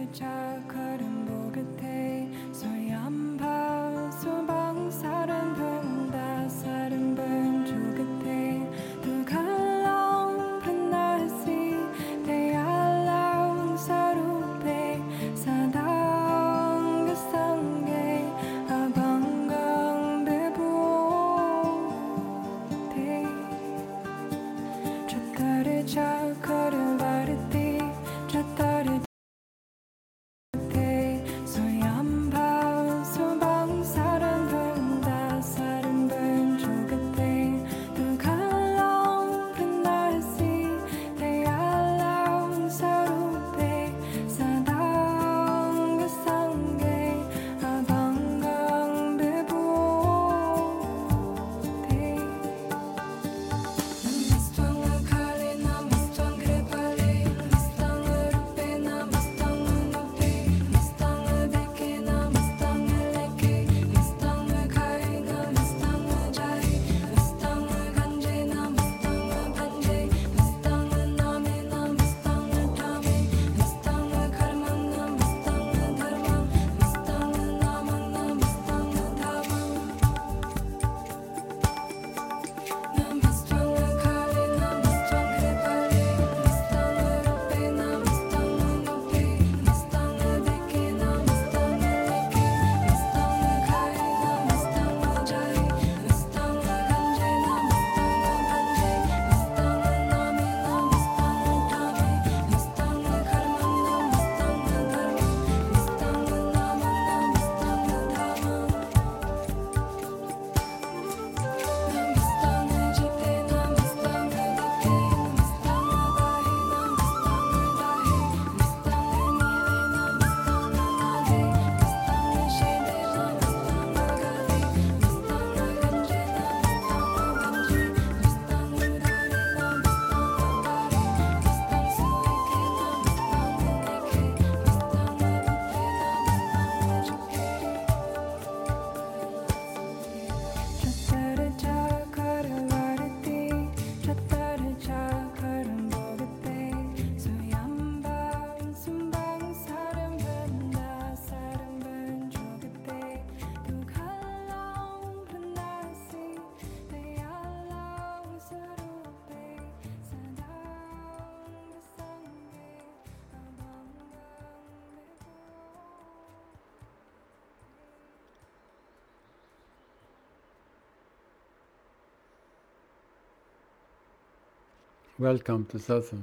Welcome to satsang.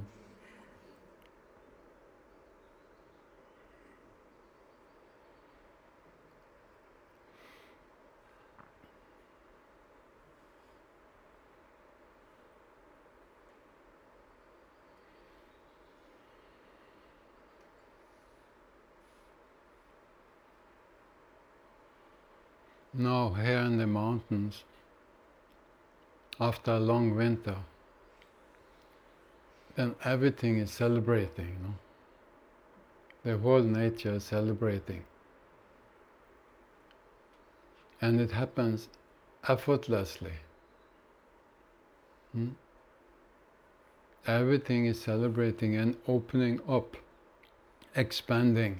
Now here in the mountains, after a long winter, then everything is celebrating, no? The whole nature is celebrating. And it happens effortlessly. Everything is celebrating and opening up, expanding.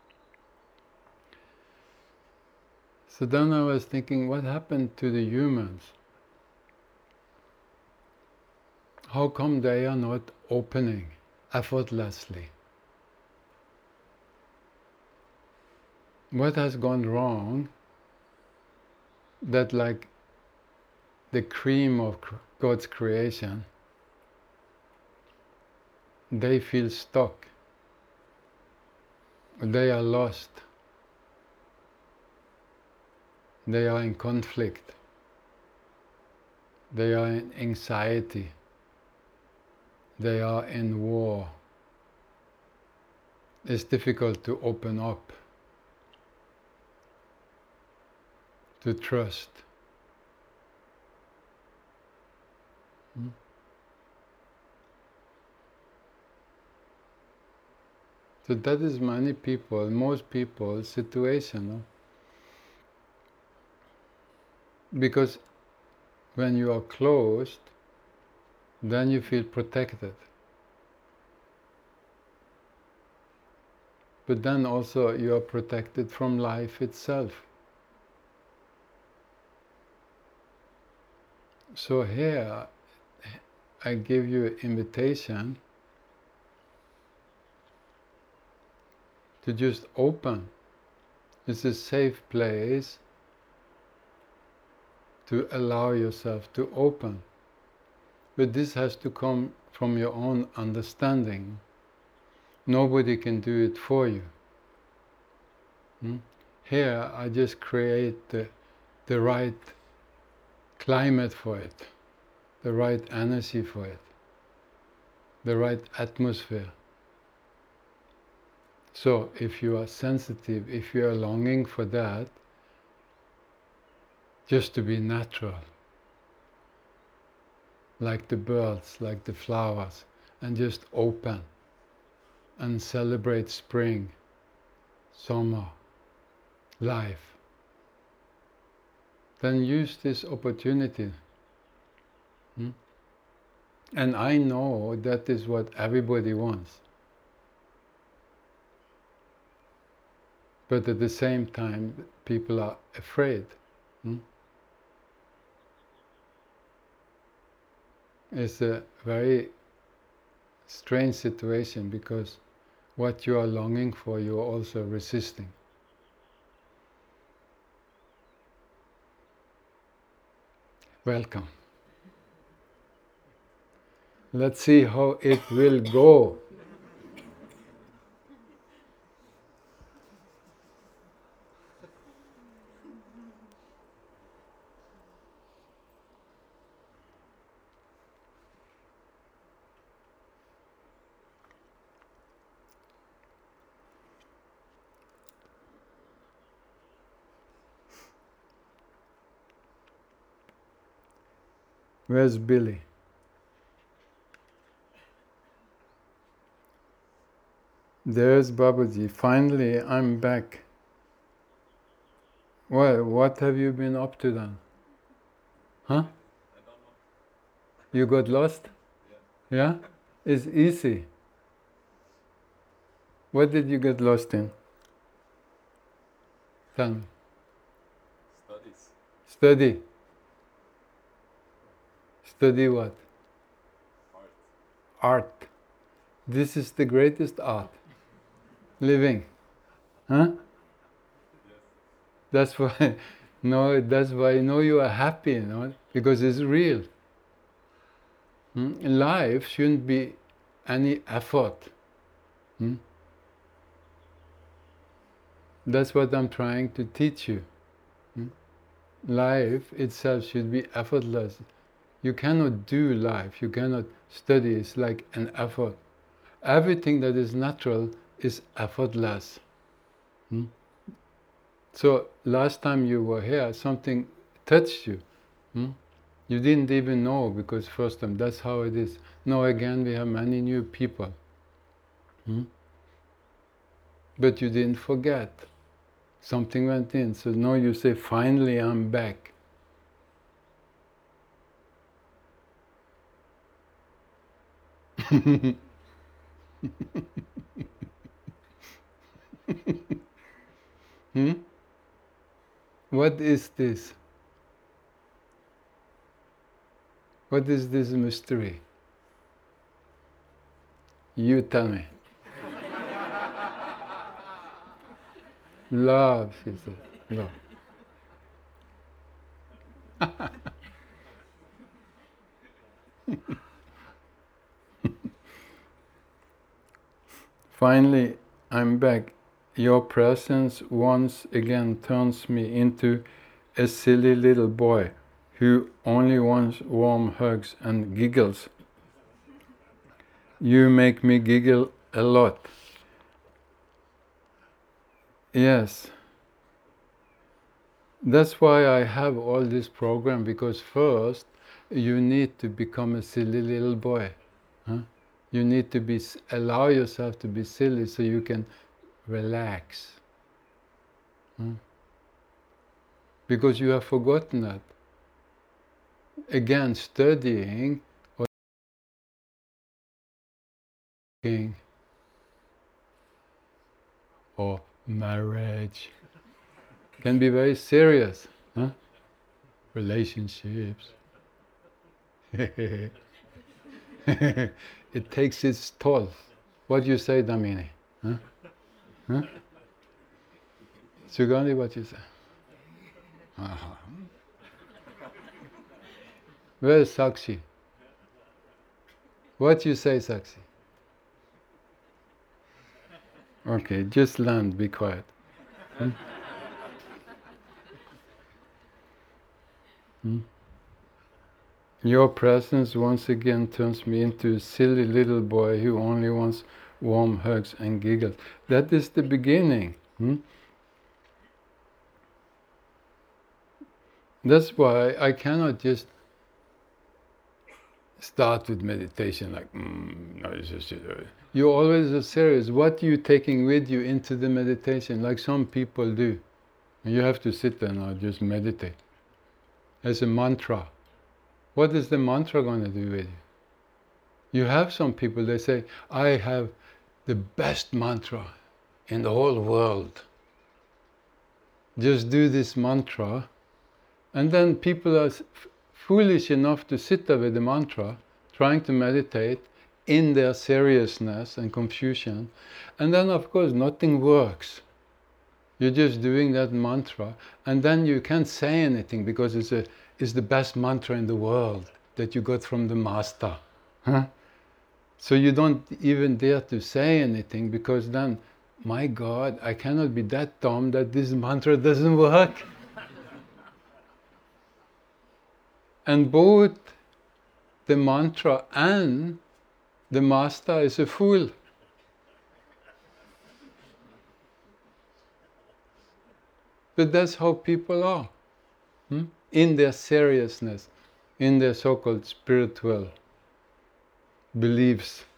So then I was thinking, what happened to the humans? How come they are not opening effortlessly? What has gone wrong that, like the cream of God's creation, they feel stuck, they are lost, they are in conflict, they are in anxiety, they are in war. It's difficult to open up, to trust. So that is many people, most people's situation. No? Because when you are closed, then you feel protected. but then also you are protected from life itself. So here I give you an invitation to just open. It's a safe place to allow yourself to open. But this has to come from your own understanding. Nobody can do it for you. Here I just create the right climate for it, the right energy for it, the right atmosphere. So if you are sensitive, if you are longing for that, just to be natural, like the birds, like the flowers, and just open and celebrate spring, summer, life, then use this opportunity. And I know that is what everybody wants. But at the same time, people are afraid. It's a very strange situation because what you are longing for, you are also resisting. Welcome. Let's see how it will go. Where's Billy? There's Babaji. Finally, I'm back. Well, what have you been up to then? Huh? I don't know. You got lost? Yeah. Yeah? It's easy. What did you get lost in? Tell me. Studies. Study. Study what? Art. Art. This is the greatest art. Living. Huh? Yes. That's why, no, that's why you are happy, because it's real. Life shouldn't be any effort. That's what I'm trying to teach you. Life itself should be effortless. You cannot do life, you cannot study, it's like an effort. Everything that is natural is effortless. So last time you were here, something touched you. You didn't even know because first time, that's how it is. Now again we have many new people. But you didn't forget. Something went in. So now you say, finally I'm back. What is this? What is this mystery? You tell me. Love, she said. Love. Finally, I'm back. Your presence once again turns me into a silly little boy who only wants warm hugs and giggles. You make me giggle a lot. Yes. That's why I have all this program, because first you need to become a silly little boy. You need to allow yourself to be silly so you can relax. Because you have forgotten that. Again, studying or thinking, or marriage. Can be very serious. Huh? Relationships. It takes its toll. What do you say, Damini? Huh? Huh? Sugandhi, what you say? Uh-huh. Where's Sakshi? What you say, Sakshi? Okay, just land, be quiet. Hmm? Hmm? Your presence once again turns me into a silly little boy who only wants warm hugs and giggles. That is the beginning. That's why I cannot just start with meditation like, no, it's just, you're always serious. What are you taking with you into the meditation, like some people do? You have to sit there now, just meditate. As a mantra. What is the mantra going to do with you? You have some people, they say, I have the best mantra in the whole world. Just do this mantra. And then people are foolish enough to sit there with the mantra, trying to meditate in their seriousness and confusion. And then of course nothing works. You're just doing that mantra, and then you can't say anything because it's the best mantra in the world that you got from the master. Huh? So you don't even dare to say anything because then, my God, I cannot be that dumb that this mantra doesn't work. And both the mantra and the master is a fool. But that's how people are, in their seriousness, in their so-called spiritual beliefs.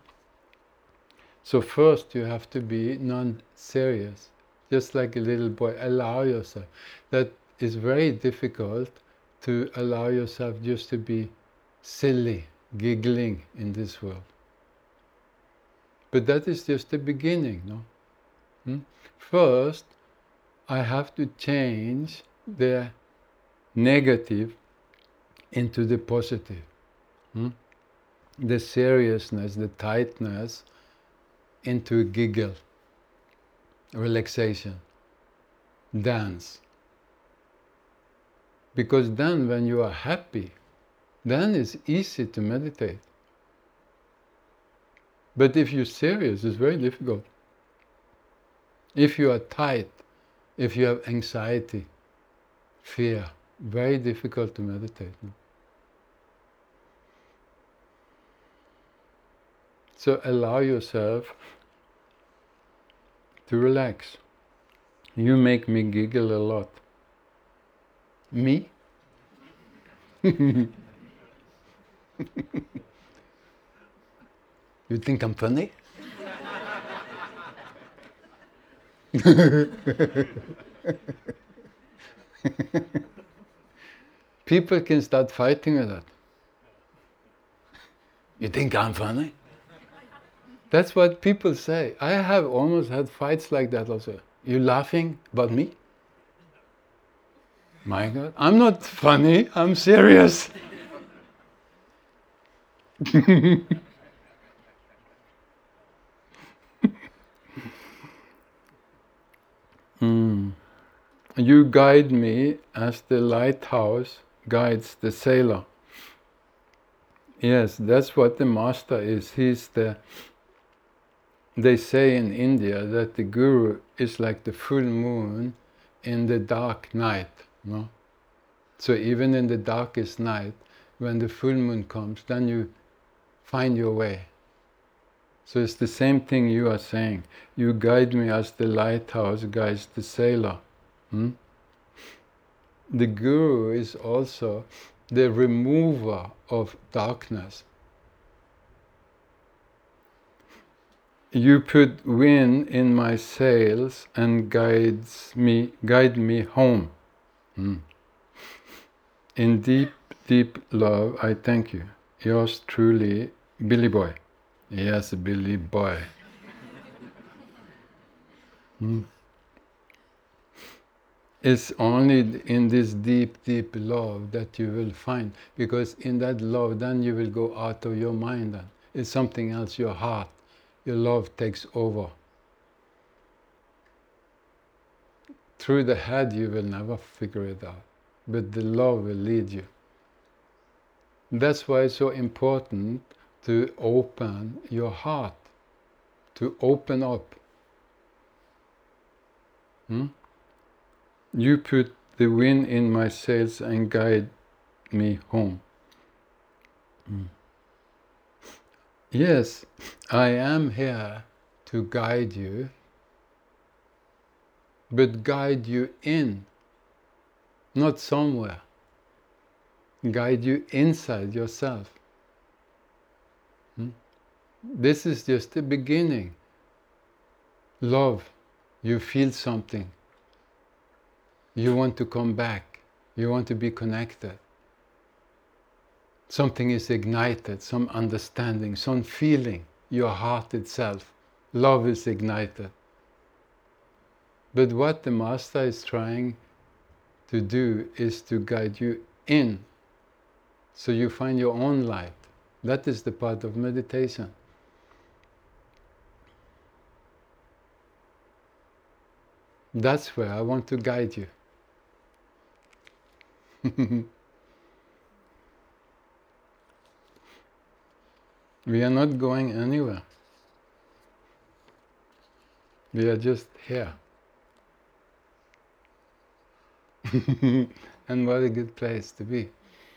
So first you have to be non-serious, just like a little boy. Allow yourself. That is very difficult, to allow yourself just to be silly, giggling in this world. But that is just the beginning, no? First, I have to change the negative into the positive. The seriousness, the tightness into a giggle, relaxation, dance. Because then when you are happy, then it's easy to meditate. But if you're serious, it's very difficult. If you are tight, if you have anxiety, fear, very difficult to meditate. No? So allow yourself to relax. You make me giggle a lot. Me? You think I'm funny? People can start fighting with that. You think I'm funny? That's what people say. I have almost had fights like that also. You laughing about me? My God, I'm not funny, I'm serious. You guide me as the lighthouse guides the sailor. Yes, that's what the master is. They say in India that the guru is like the full moon in the dark night. No? So even in the darkest night, when the full moon comes, then you find your way. So it's the same thing you are saying. You guide me as the lighthouse guides the sailor. The guru is also the remover of darkness. You put wind in my sails and guide me home. In deep, deep love, I thank you. Yours truly, Billy Boy. Yes, Billy Boy. Hmm? It's only in this deep, deep love that you will find, because in that love then you will go out of your mind then. It's something else, your heart, your love takes over. Through the head you will never figure it out, but the love will lead you. That's why it's so important to open your heart, to open up. Hmm? You put the wind in my sails and guide me home. Yes, I am here to guide you, but guide you in, not somewhere. Guide you inside yourself. This is just the beginning. Love, you feel something. You want to come back. You want to be connected. Something is ignited, some understanding, some feeling, your heart itself. Love is ignited. But what the Master is trying to do is to guide you in, so you find your own light. That is the part of meditation. That's where I want to guide you. We are not going anywhere. We are just here. And what a good place to be.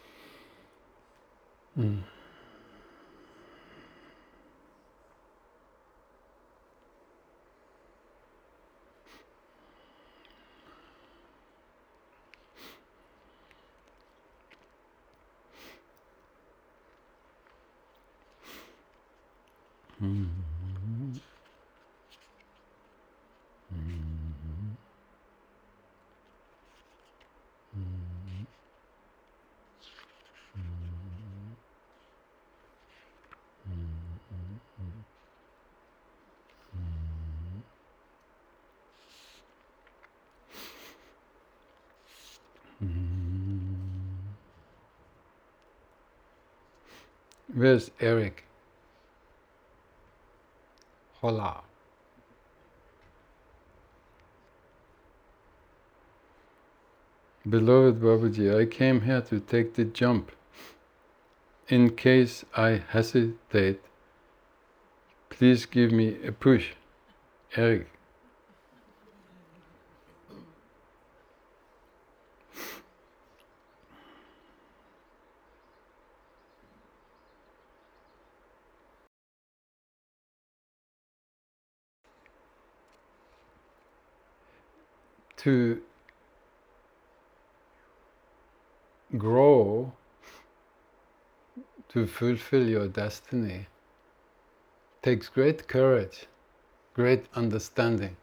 Where's Eric? Hola. Beloved Babaji, I came here to take the jump. In case I hesitate, please give me a push. Eric. To grow, to fulfill your destiny, takes great courage, great understanding.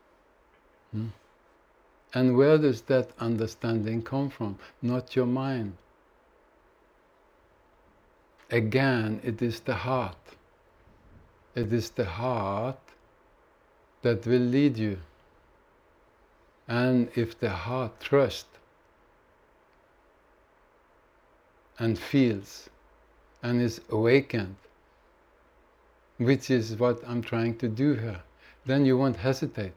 And where does that understanding come from? Not your mind. Again, it is the heart. It is the heart that will lead you. And if the heart trusts and feels and is awakened, which is what I'm trying to do here, then you won't hesitate.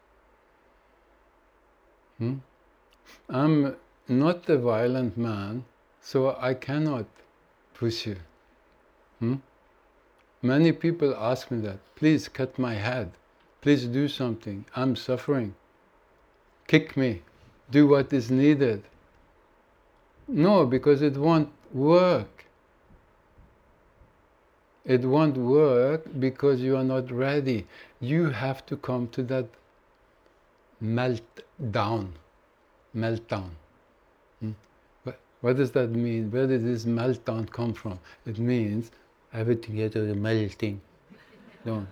I'm not a violent man, so I cannot push you. Many people ask me that, please cut my head, please do something, I'm suffering. Kick me, do what is needed. No, because it won't work. It won't work because you are not ready. You have to come to that meltdown. What does that mean? Where did this meltdown come from? It means everything is melting down.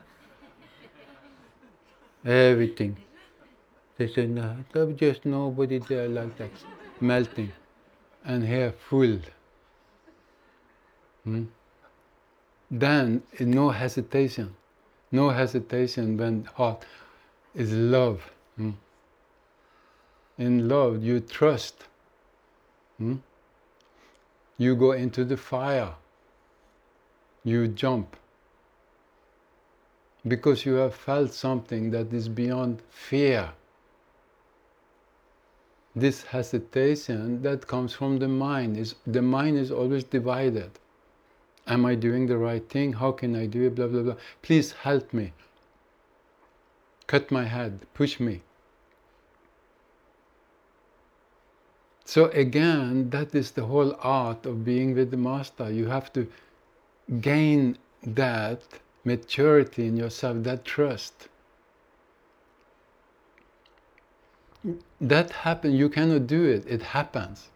Everything. They say, no, there's just nobody there like that. Melting. And here full. Then no hesitation. No hesitation when hot. is love. In love, you trust. You go into the fire. You jump. Because you have felt something that is beyond fear. This hesitation that comes from the mind. The mind is always divided. Am I doing the right thing? How can I do it? Blah, blah, blah. Please help me. Cut my head. Push me. So again, that is the whole art of being with the Master. You have to gain that maturity in yourself, that trust. That happens. You cannot do it. It happens.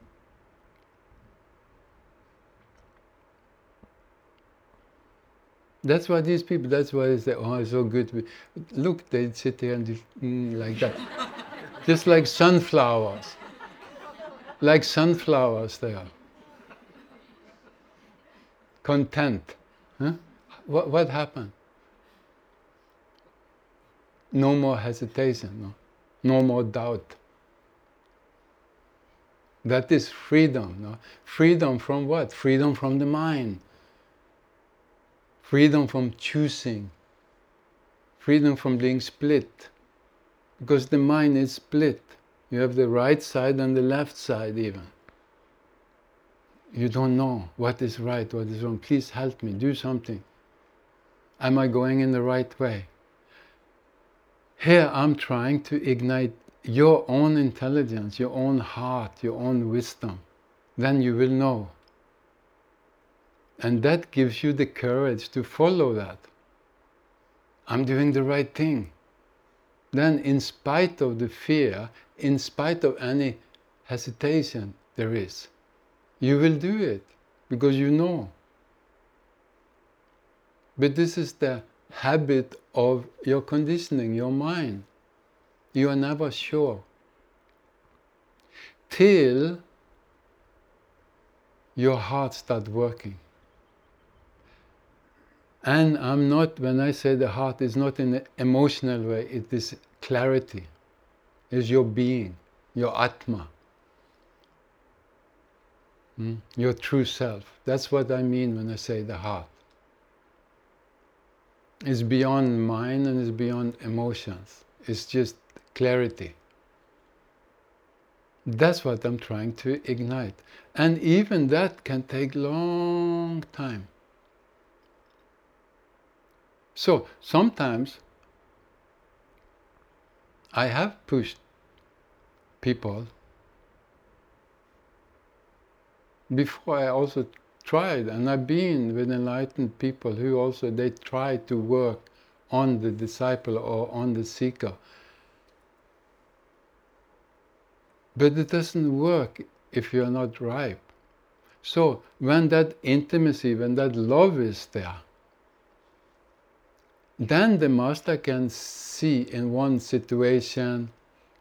That's why these people, that's why they say, oh, it's so good. Look, they sit there and like that. Just like sunflowers. Like sunflowers they are. Content. Huh? What happened? No more hesitation, no more doubt. That is freedom. No? Freedom from what? Freedom from the mind. Freedom from choosing. Freedom from being split. Because the mind is split. You have the right side and the left side even. You don't know what is right, what is wrong. Please help me, do something. Am I going in the right way? Here I'm trying to ignite your own intelligence, your own heart, your own wisdom. Then you will know. And that gives you the courage to follow that. I'm doing the right thing. Then in spite of the fear, in spite of any hesitation there is, you will do it because you know. But this is the habit of your conditioning, your mind. You are never sure. Till your heart starts working. And I'm not, when I say the heart, is not in an emotional way, it is clarity. It's your being, your Atma. Your true self. That's what I mean when I say the heart. It's beyond mind and it's beyond emotions. It's just clarity. That's what I'm trying to ignite. And even that can take long time. So sometimes I have pushed people. Before I also tried, and I've been with enlightened people who also, they try to work on the disciple or on the seeker. But it doesn't work if you're not ripe. So when that intimacy, when that love is there, then the Master can see in one situation,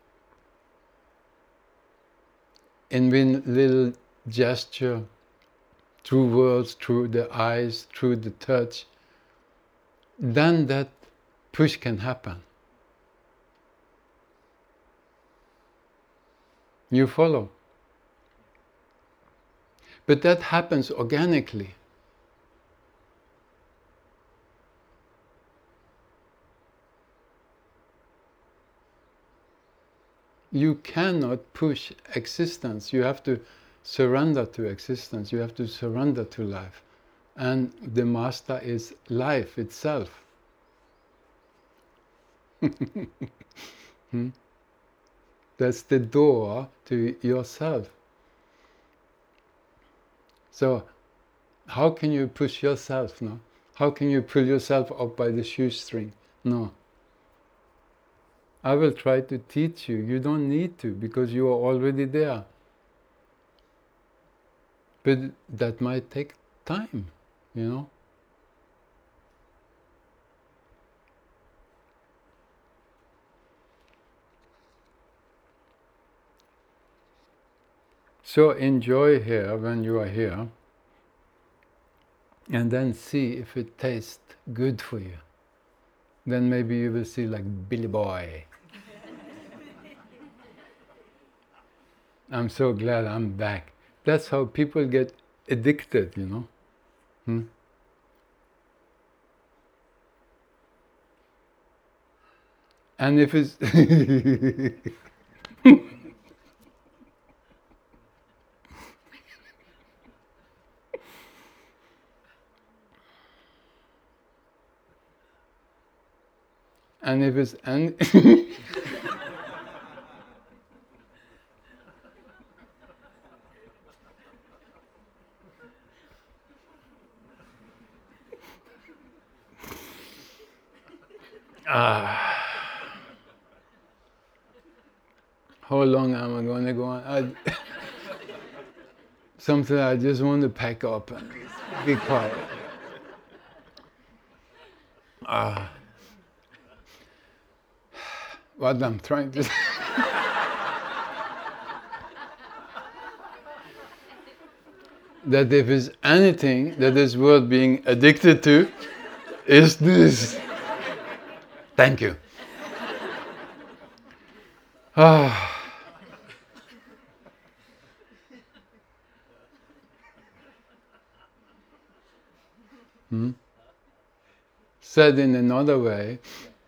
in one little gesture, through words, through the eyes, through the touch, then that push can happen. You follow? But that happens organically. You cannot push existence. You have to surrender to existence. You have to surrender to life. And the Master is life itself. That's the door to yourself. So, how can you push yourself? No? How can you pull yourself up by the shoestring? No. I will try to teach you. You don't need to, because you are already there. But that might take time, you know. So enjoy here when you are here, and then see if it tastes good for you. then maybe you will see like Billy Boy. I'm so glad I'm back. That's how people get addicted, you know. And if it's and if it's how long am I going to go on? Something I just want to pack up and be quiet. What I'm trying to say. That if there's anything that is worth being addicted to, is this. Thank you. Said in another way,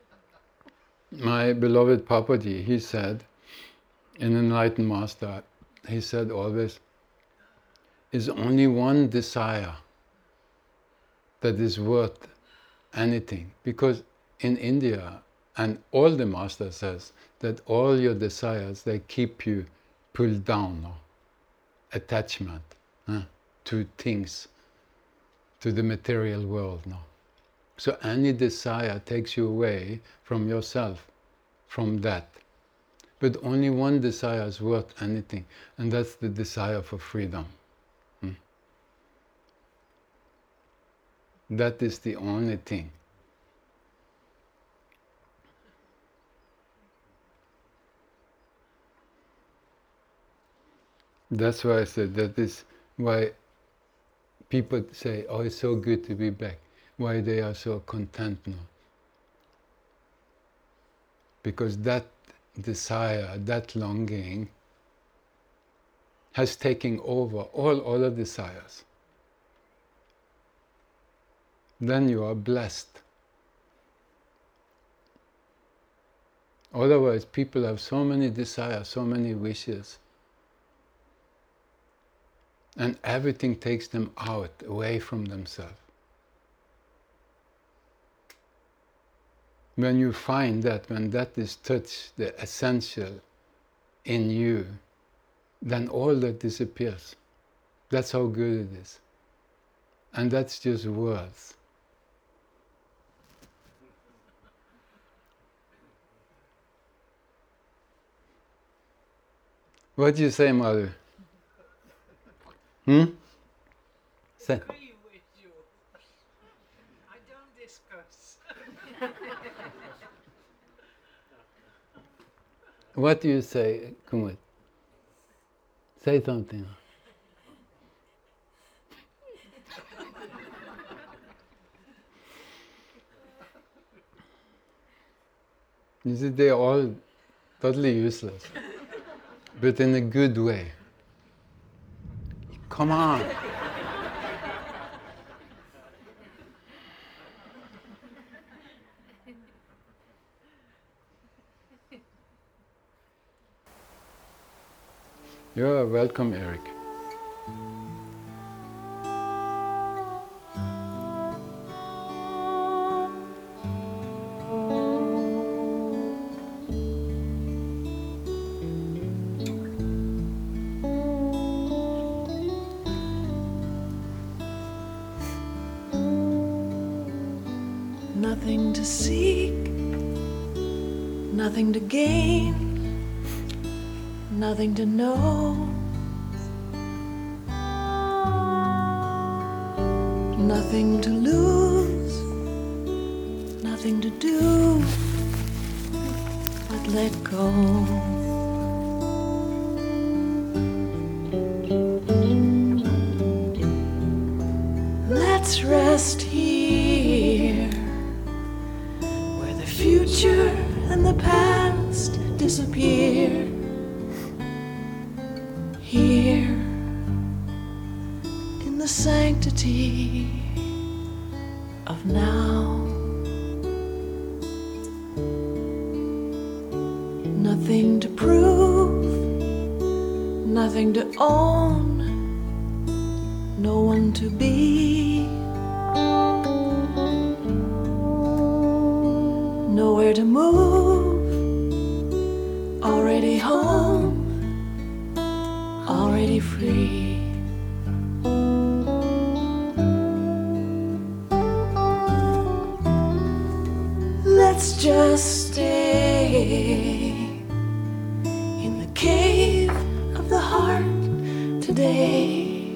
my beloved Papaji, he said, an enlightened master, he said always, is only one desire that is worth anything. Because in India, and all the master says, that all your desires, they keep you pulled down, no? Attachment to things, to the material world. No? So any desire takes you away from yourself, from that. But only one desire is worth anything, and that's the desire for freedom. That is the only thing. That's why I said that is why people say, oh, it's so good to be back. Why they are so content now. Because that desire, that longing has taken over all other desires. Then you are blessed. Otherwise, people have so many desires, so many wishes, and everything takes them out, away from themselves. When you find that, when that is touched, the essential in you, then all that disappears. That's how good it is. And that's just words. What do you say, Mother? Say. Agree with you. I don't discuss. What do you say, Kumut? Say something. You see, they're all totally useless, but in a good way. Come on. You're welcome, Eric. Nothing to seek, nothing to gain, nothing to know, nothing to lose, nothing to do but let go. Let's rest here here in the sanctity of now. Nothing to prove, nothing to own, no one to be, nowhere to move, already home, already free. Let's just stay in the cave of the heart today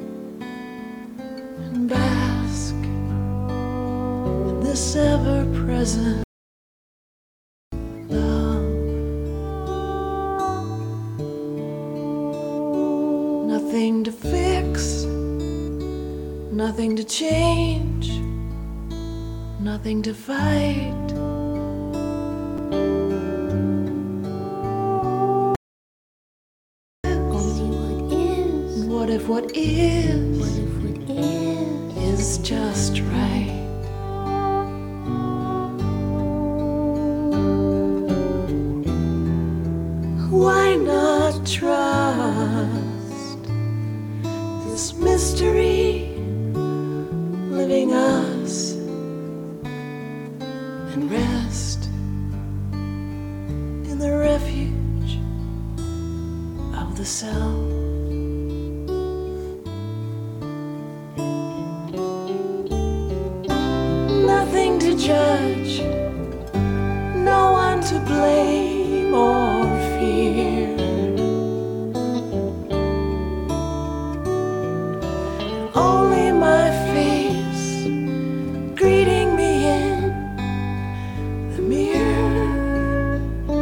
and bask in this ever-present love. Nothing to fix, nothing to change, nothing to fight. What if what is just right? Why not trust this mystery living us and rest in the refuge of the self? Nothing to judge, no one to blame or fear. Only my face greeting me in the mirror.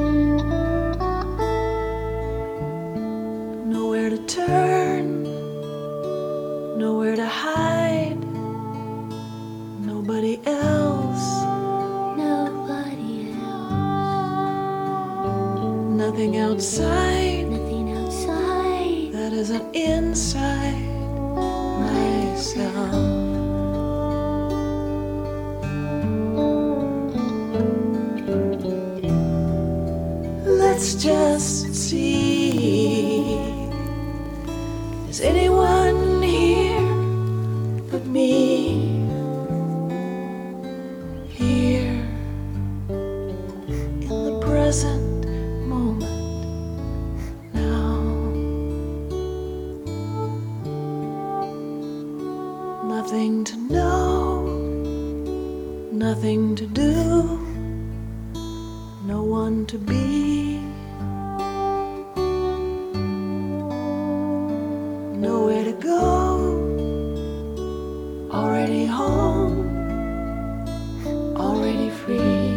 Nowhere to turn, nowhere to hide. Nobody else, Nobody else. nothing outside Nothing outside. that isn't inside myself. Let's just see, is anyone here but me? Here in the present moment now. Nothing to know, nothing to do, no one to be, nowhere to go, already home, already free.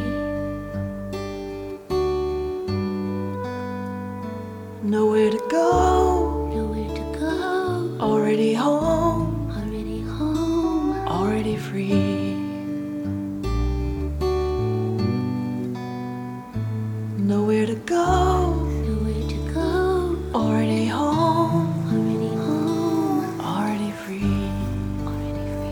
Nowhere to go, Nowhere to go. already home, Already home. already free. Nowhere to go, Nowhere to go. already home, Already home. already free. Already free.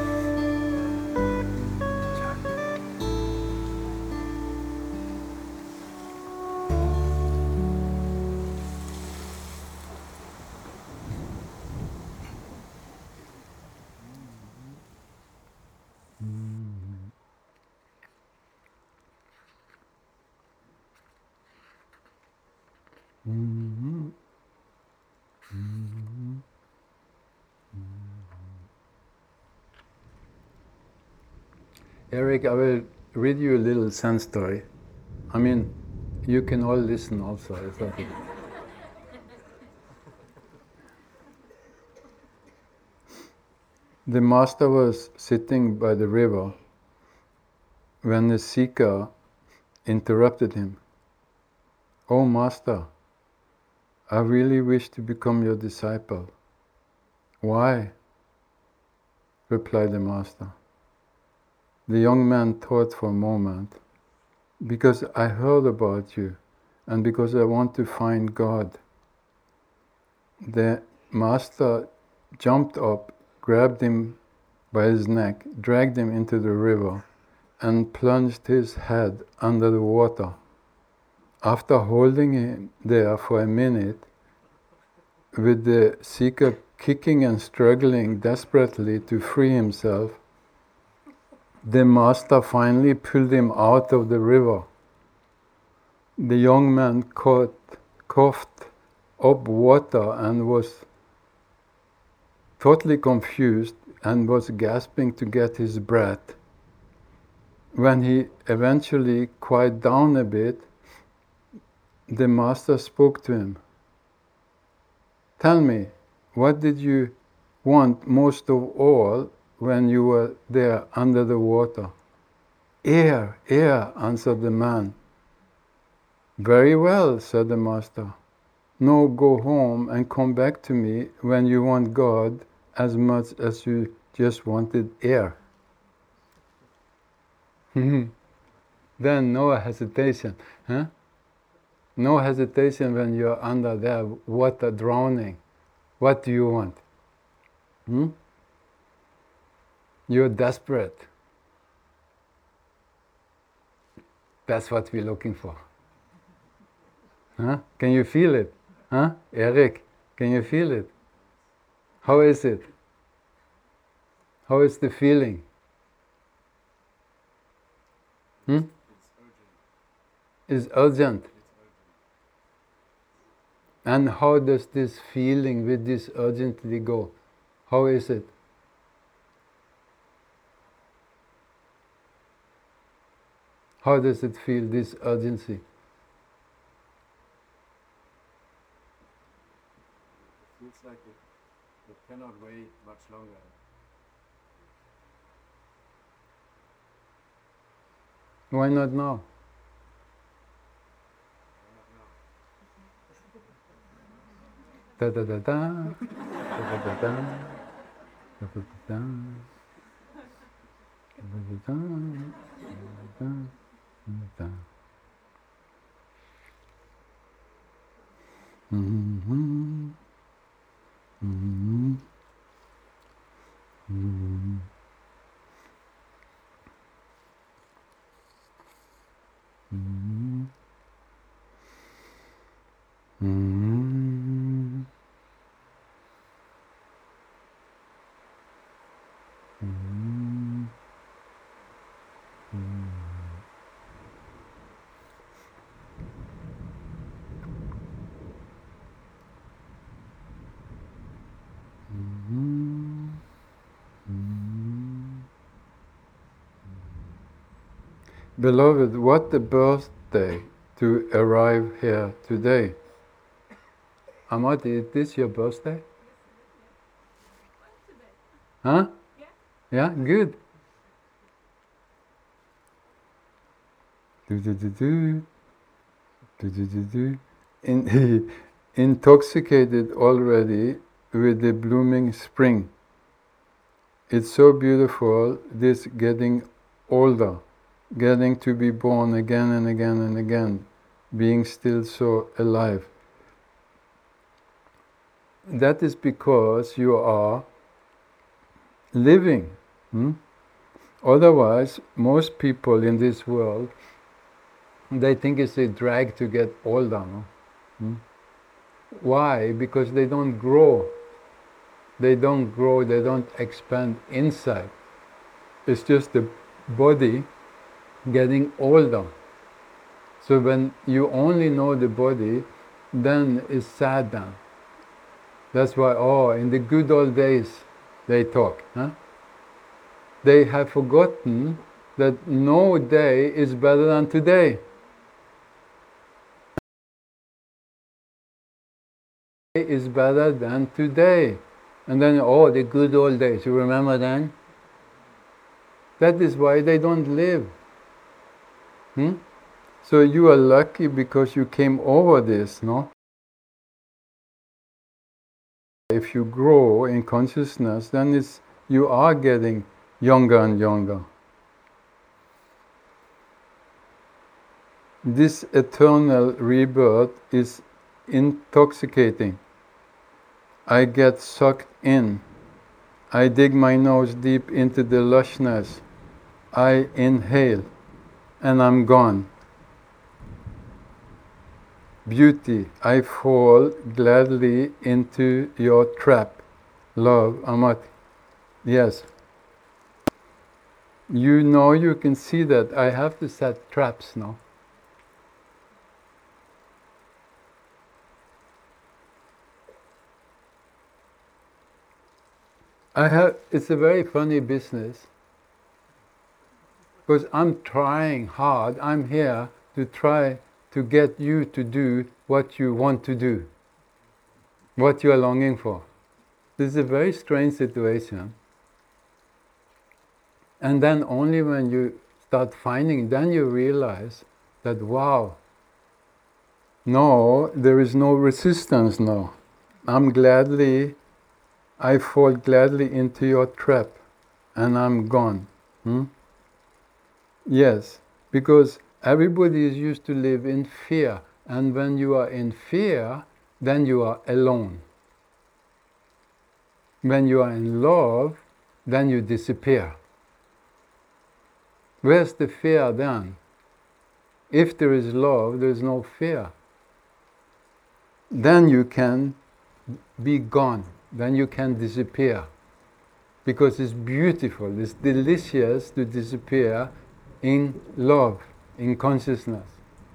Eric, I will read you a little Zen story. I mean, you can all listen also. It's okay. The master was sitting by the river when the seeker interrupted him. "Oh, master, I really wish to become your disciple." "Why?" replied the master. The young man thought for a moment. "Because I heard about you, and because I want to find God." the master jumped up, grabbed him by his neck, dragged him into the river, and plunged his head under the water. After holding him there for a minute, with the seeker kicking and struggling desperately to free himself, the master finally pulled him out of the river. The young man coughed up water and was totally confused and was gasping to get his breath. When he eventually quieted down a bit, the master spoke to him. "Tell me, what did you want most of all when you were there under the water?" "Air, air," answered the man. "Very well," said the master. "Now go home and come back to me when you want God as much as you just wanted air." Then no hesitation. Huh? No hesitation when you're under there, water drowning. What do you want? You're desperate. That's what we're looking for. Huh? Can you feel it? Huh? Eric, can you feel it? How is it? How is the feeling? It's urgent. And how does this feeling with this urgently go? How is it? How does it feel, this urgency? It feels like it cannot wait much longer. Why not now? Da da da da, da da da da, da da da da, da da da. Mm-hmm. Mm-hmm. Mm-hmm. Mm-hmm. Mm-hmm. Mm-hmm. Mm-hmm. Mm-hmm. Beloved, what a birthday to arrive here today. Amati, is this your birthday? Huh? Yeah, good. Do-do-do-do. Do-do-do-do. Intoxicated already with the blooming spring. It's so beautiful, this getting older, getting to be born again and again and again, being still so alive. That is because you are living. Otherwise, most people in this world, they think it's a drag to get older. No? Why? Because they don't grow. They don't grow, they don't expand inside. It's just the body getting older. So when you only know the body, then it's sad then. That's why, in the good old days, they talk. Huh? They have forgotten that no day is better than today. Is better than today. And then, the good old days, you remember then? That is why they don't live. So you are lucky because you came over this, no? If you grow in consciousness, then you are getting younger and younger. This eternal rebirth is intoxicating. I get sucked in. I dig my nose deep into the lushness. I inhale, and I'm gone. Beauty, I fall gladly into your trap. Love, Amat. Yes. You know, you can see that I have to set traps now. It's a very funny business, because I'm trying hard. I'm here to try to get you to do what you want to do, what you are longing for. This is a very strange situation. And then only when you start finding, then you realize that, wow, no, there is no resistance now. I fall gladly into your trap, and I'm gone. Yes, because everybody is used to live in fear, and when you are in fear, then you are alone. When you are in love, then you disappear. Where's the fear then? If there is love, there is no fear. Then you can be gone. Then you can disappear. Because it's beautiful, it's delicious to disappear in love, in consciousness.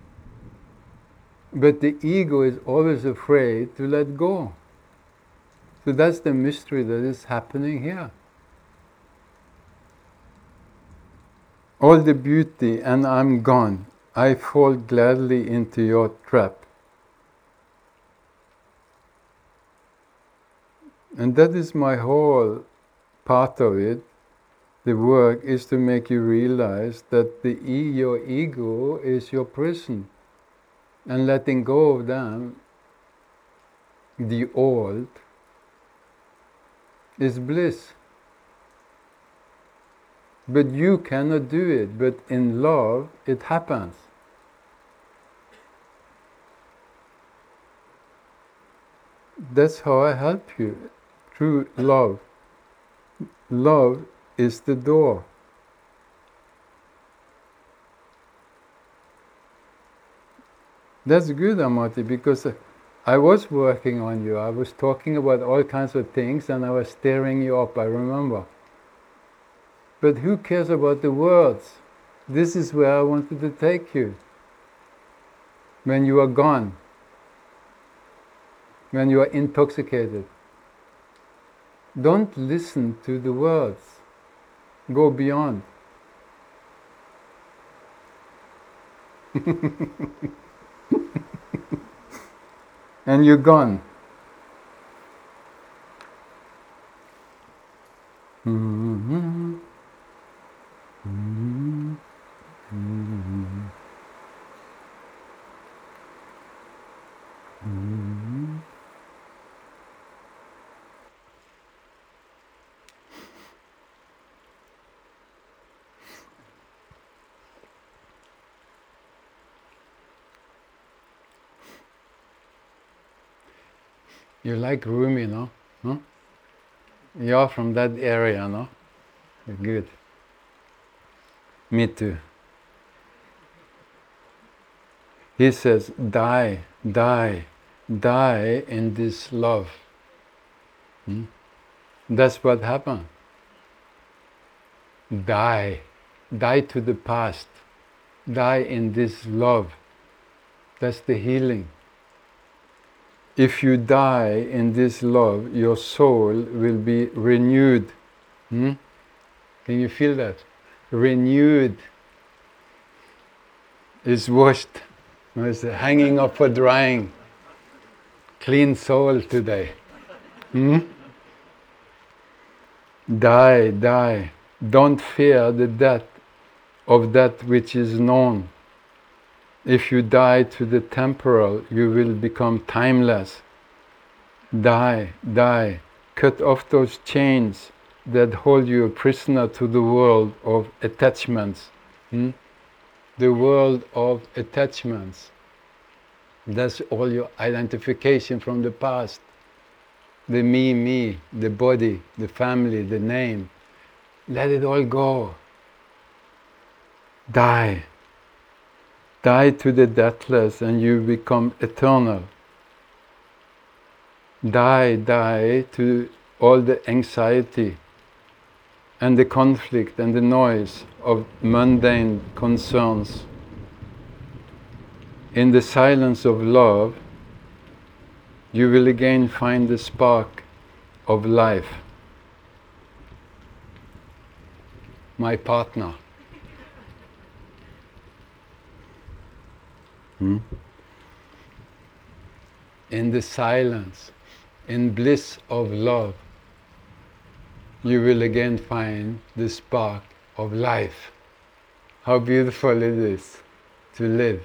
But the ego is always afraid to let go. So that's the mystery that is happening here. All the beauty, and I'm gone. I fall gladly into your trap. And that is my whole part of it. The work is to make you realize that your ego is your prison. And letting go of them, the old, is bliss. But you cannot do it, but in love it happens. That's how I help you, through love. Love is the door. That's good, Amati, because I was working on you. I was talking about all kinds of things and I was stirring you up, I remember. But who cares about the words? This is where I wanted to take you. When you are gone. When you are intoxicated. Don't listen to the words. Go beyond. And you're gone. You like Rumi, no? Huh? You're from that area, no? Good. Me too. He says, die, die, die in this love. That's what happened. Die. Die to the past. Die in this love. That's the healing. If you die in this love, your soul will be renewed. Can you feel that? Renewed. It's washed. It's hanging up for drying. Clean soul today. Die, die. Don't fear the death of that which is known. If you die to the temporal, you will become timeless. Die, die. Cut off those chains that hold you a prisoner to the world of attachments. The world of attachments. That's all your identification from the past. the me, the body, the family, the name. Let it all go. Die. Die to the deathless and you become eternal. Die to all the anxiety and the conflict and the noise of mundane concerns. In the silence of love, you will again find the spark of life. My partner. In the silence, in bliss of love, you will again find the spark of life. How beautiful it is to live.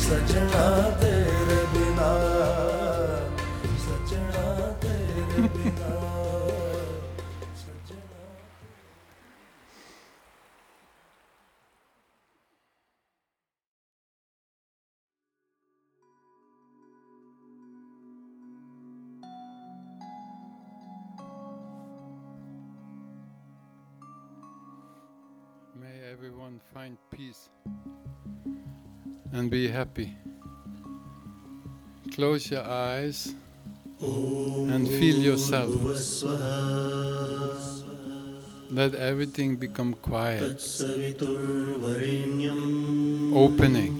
सजना तेरे बिना, सजना तेरे बिना, सजना। May everyone find peace and be happy. Close your eyes and feel yourself. Let everything become quiet, opening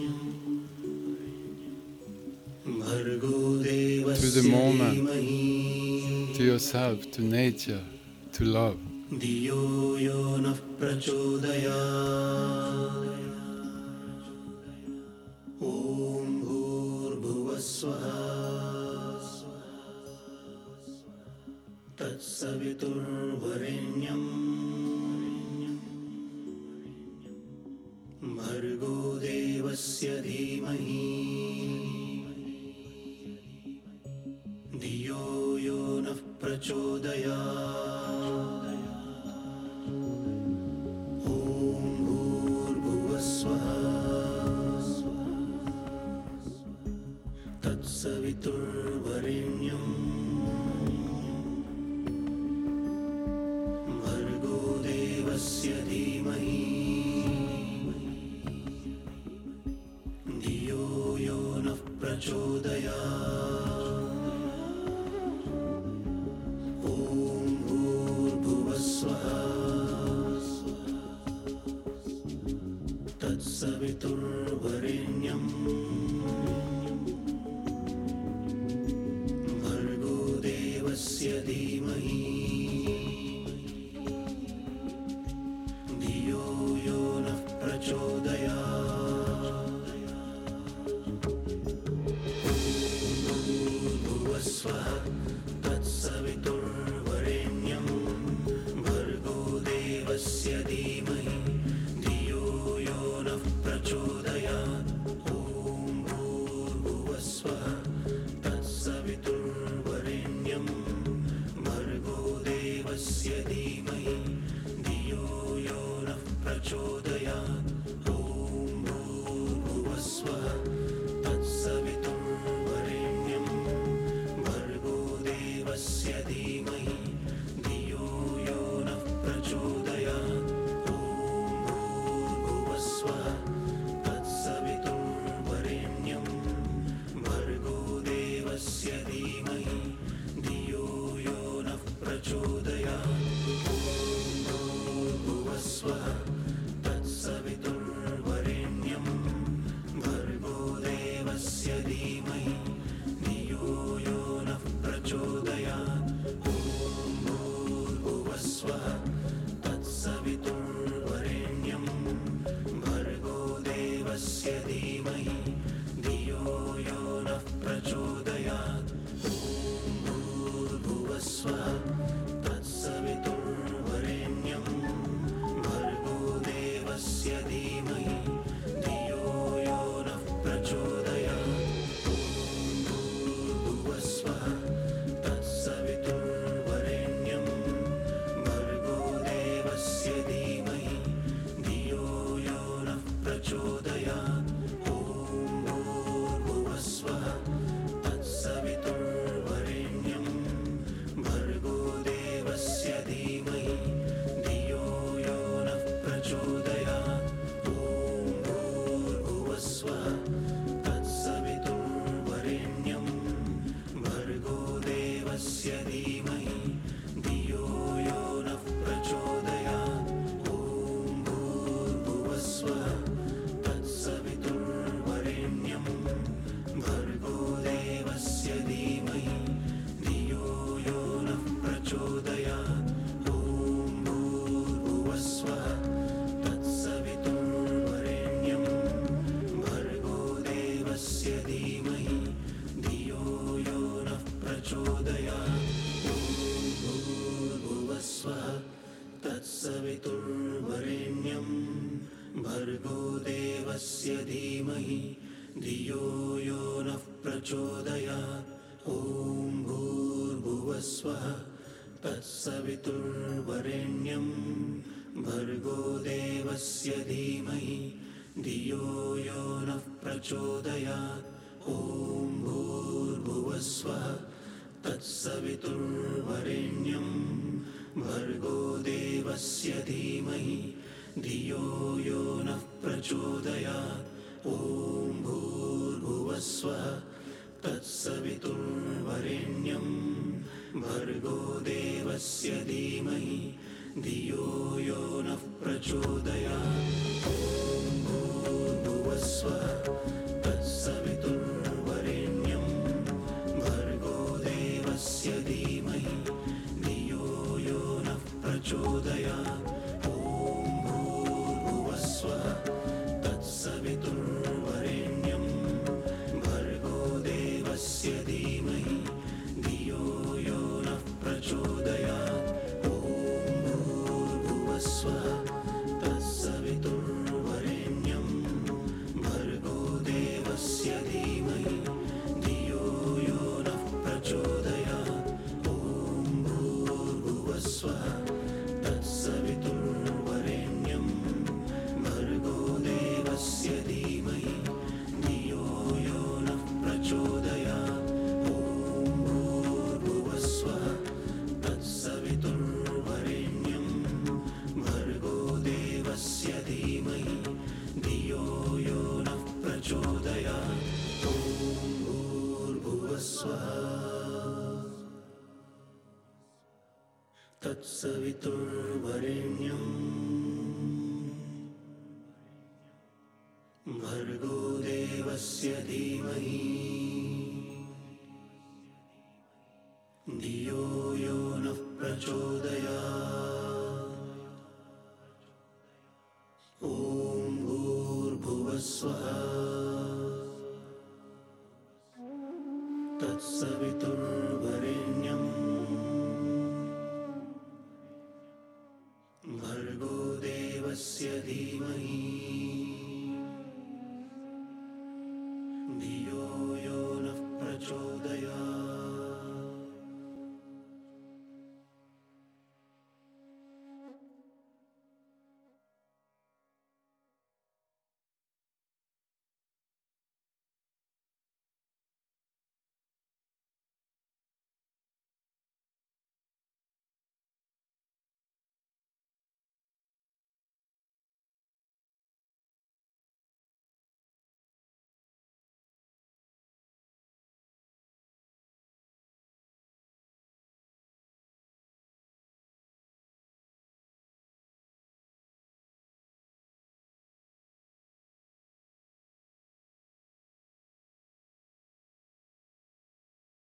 to the moment, to yourself, to nature, to love. धियो यो नः प्रचोदयात् ॐ भूर्भुवस्वः तत्सवितुर्वरेण्यं भर्गो देवस्य धीमहि धियो यो नः प्रचोदयात् तत्सवितुर्वरेण्यं भर्गो देवस्य धीमहि धियो यो नः प्रचोदयात् ॐ भूर्भुवस्वः तत्सवितुर्वरेण्यं धीमहि धियो यो नः प्रचोदयात् भूर्भुवस्वः तत्सवितुर्वरेण्यं भर्गो देवस्य धीमहि धियो यो नः प्रचोदयात् ॐ भूर्भुवस्वः तत्सवितुर्वरेण्यं भर्गो देवस्य धीमहि धियो यो नः प्रचोदयात् ॐ भूर्भुवस्वः तत्सवितुर्वरेण्यं भर्गो देवस्य धीमहि धियो यो नः प्रचोदयात् ॐ भूर्भुवस्वः तत्सवितुर्वरेण्यं भर्गो देवस्य धीमहि धियो यो नः प्रचोदयात् भूर्भुवस्वः तत्सवितुर्वरेण्यं भर्गो देवस्य धीमहि धियो यो नः प्रचोदयात् ॐ भूर्भुवस्वः तत्सवितुर्वरेण्यं भर्गो देवस्य धीमहि धियो यो नः प्रचोदयात् ॐ भूर्भुवस्वः तत्सवितुर्वरेण्यं भर्गो देवस्य धीमहि धियो यो नः प्रचोदयात् ॐ भूर्भुवस्वः तत्सवितुर्वरेण्यं भर्गो देवस्य धीमहि धियो यो नः प्रचोदयात् ॐ भूर्भुवस्वः तत्सवितुर्वरेण्यं भर्गो देवस्य धीमहि धियो यो नः प्रचोदयात् ॐ भूर्भुवस्वः तत्सवितुर्वरेण्यं भर्गो देवस्य धीमहि धियो यो नः प्रचोदयात् ॐ भूर्भुवस्वः तत्सवितुर्वरेण्यं भर्गो देवस्य धीमहि धियो यो नः प्रचोदयात् ॐ भूर्भुवस्वः तत्सवितुर्वरेण्यं भर्गो देवस्य धीमहि धियो यो नः प्रचोदयात् ॐ भूर्भुवस्वः तत्सवितुर्वरेण्यं भर्गो देवस्य धीमहि धियो यो नः प्रचोदयात् ॐ भूर्भुवस्वः तत्सवितुर्वरेण्यं भर्गो देवस्य धीमहि धियो यो नः प्रचोदयात् ॐ भूर्भुवस्वः तत्सवितुर्वरेण्यं भर्गो देवस्य धीमहि धियो यो नः प्रचोदयात् ॐ भूर्भुवस्वः तत्सवितुर्वरेण्यं भर्गो देवस्य धीमहि धियो यो नः प्रचोदयात् ॐ भूर्भुवस्वः तत्सवितुर्वरेण्यं भर्गो देवस्य धीमहि धियो यो नः प्रचोदयात् ॐ भूर्भुवस्वः तत्सवितुर्वरेण्यं भर्गो देवस्य धीमहि धियो यो नः प्रचोदयात् ॐ भूर्भुवस्वः तत्सवितुर्वरेण्यं भर्गो देवस्य धीमहि धियो यो नः प्रचोदयात् ॐ भूर्भुवस्वः तत्सवितुर्वरेण्यं भर्गो देवस्य धीमहि धियो यो नः प्रचोदयात् ॐ भूर्भुवस्वः तत्सवितुर्वरेण्यं भर्गो देवस्य धीमहि धियो यो नः प्रचोदयात् ॐ भूर्भुवस्वः तत्सवितुर्वरेण्यं भर्गो देवस्य धीमहि धियो यो नः प्रचोदयात् ॐ भूर्भुवस्वः तत्सवितुर्वरेण्यं भर्गो देवस्य धीमहि